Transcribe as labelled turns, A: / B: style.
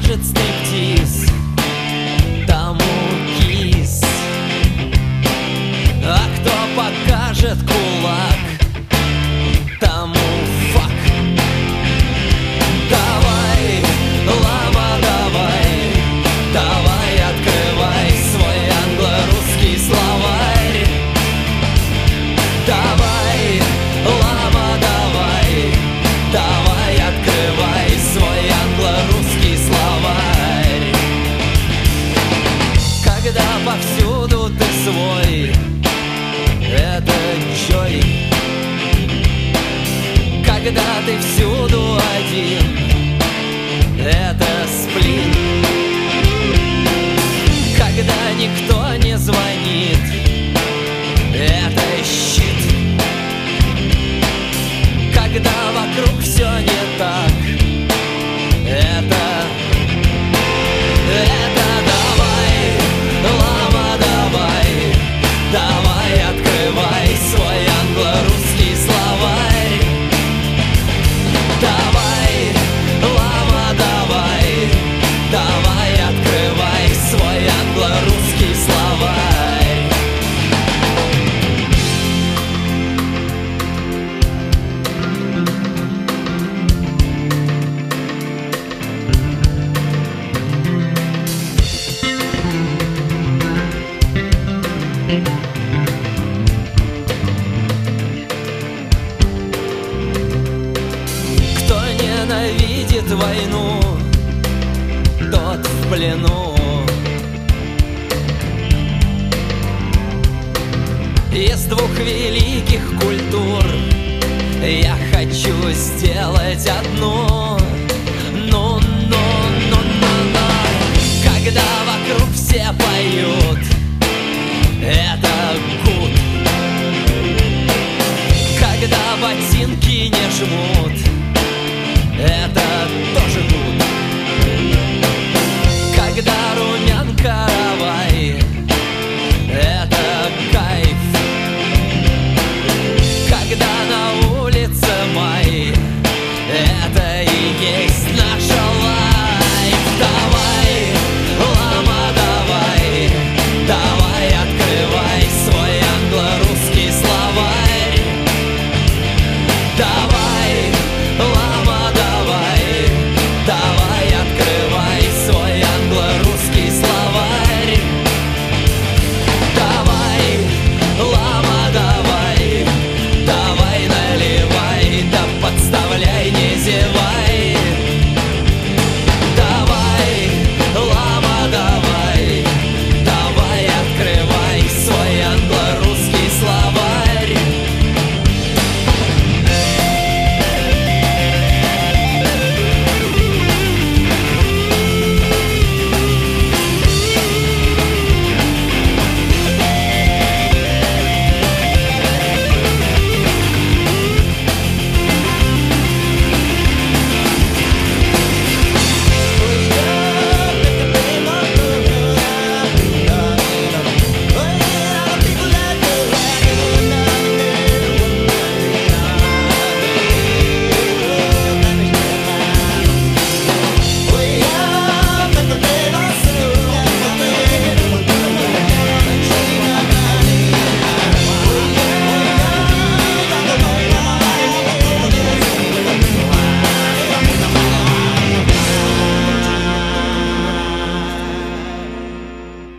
A: предложит стриптиз, тому кис. А кто покажет кулак, тому фак. Давай, лама, давай, давай, открывай свой англо-русский словарь. Давай, лама, давай, давай, открывай свой англо-русский словарь. Когда повсюду ты свой, это Джой. Когда ты всюду один, это сплин. Когда никто не звонит, это щит. Когда вокруг все не так, это давай, лама, давай, давай, открывай свой англо-русский словарь. Давай, лама, давай, давай, открывай свой англо-русский словарь. Кто ненавидит войну, тот в плену. Из двух великих культур я хочу сделать одну.